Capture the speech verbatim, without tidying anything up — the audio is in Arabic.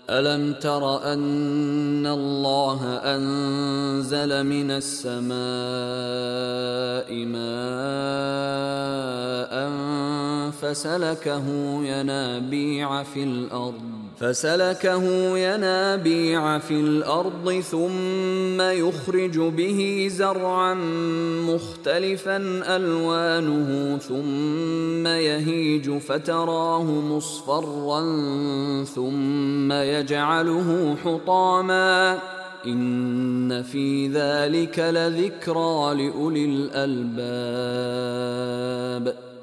ألم تر أن الله أنزل من السماء ماء فسلكه ينابيع في الأرض فسلكه ينابيع في الأرض ثم يخرج به زرعا مختلفا ألوانه ثم يهيج فتراه مصفرا ثم يجعله حطاما إن في ذلك لذكرى لأولي الألباب.